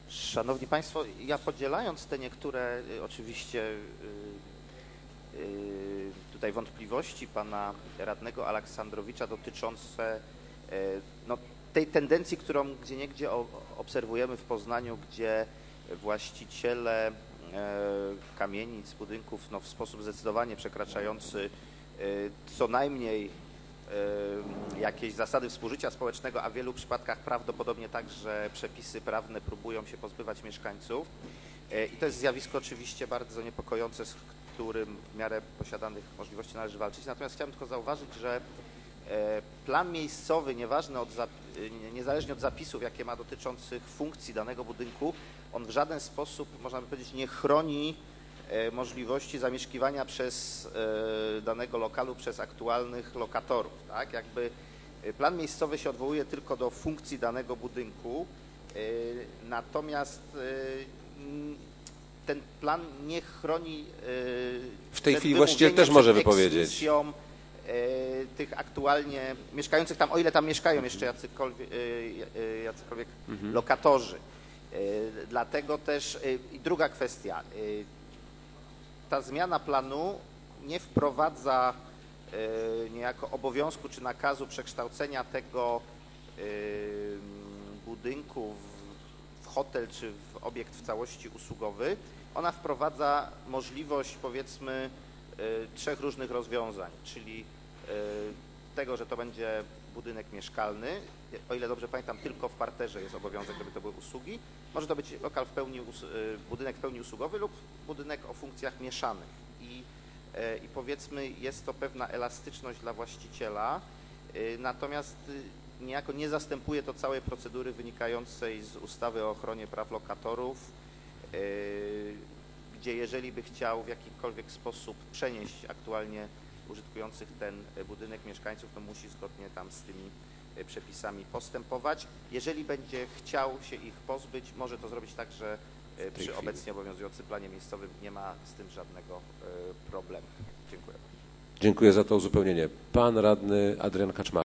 Szanowni Państwo, ja podzielając te niektóre oczywiście tutaj wątpliwości pana radnego Aleksandrowicza dotyczące no, tej tendencji, którą gdzieniegdzie obserwujemy w Poznaniu, gdzie właściciele kamienic, budynków no, w sposób zdecydowanie przekraczający co najmniej jakieś zasady współżycia społecznego, a w wielu przypadkach prawdopodobnie także przepisy prawne próbują się pozbywać mieszkańców. I to jest zjawisko oczywiście bardzo niepokojące, z którym w miarę posiadanych możliwości należy walczyć. Natomiast chciałem tylko zauważyć, że plan miejscowy, niezależnie od zapisów, jakie ma dotyczących funkcji danego budynku, on w żaden sposób, można by powiedzieć, nie chroni możliwości zamieszkiwania przez danego lokalu przez aktualnych lokatorów. Tak? Jakby plan miejscowy się odwołuje tylko do funkcji danego budynku, natomiast ten plan nie chroni w tej chwili właściciel też może wypowiedzieć tych aktualnie mieszkających tam, o ile tam mieszkają jeszcze jacykolwiek lokatorzy. Dlatego też i druga kwestia, ta zmiana planu nie wprowadza niejako obowiązku czy nakazu przekształcenia tego budynku w hotel czy w obiekt w całości usługowy. Ona wprowadza możliwość, powiedzmy, 3 różnych rozwiązań, czyli tego, że to będzie budynek mieszkalny, o ile dobrze pamiętam, tylko w parterze jest obowiązek, żeby to były usługi. Może to być lokal budynek w pełni usługowy lub budynek o funkcjach mieszanych. I powiedzmy, jest to pewna elastyczność dla właściciela, natomiast niejako nie zastępuje to całej procedury wynikającej z ustawy o ochronie praw lokatorów, gdzie jeżeli by chciał w jakikolwiek sposób przenieść aktualnie użytkujących ten budynek mieszkańców, to musi zgodnie tam z tymi przepisami postępować. Jeżeli będzie chciał się ich pozbyć, może to zrobić tak, że przy obecnie obowiązującym planie miejscowym nie ma z tym żadnego problemu. Dziękuję. Dziękuję za to uzupełnienie. Pan radny Adrian Kaczmarek.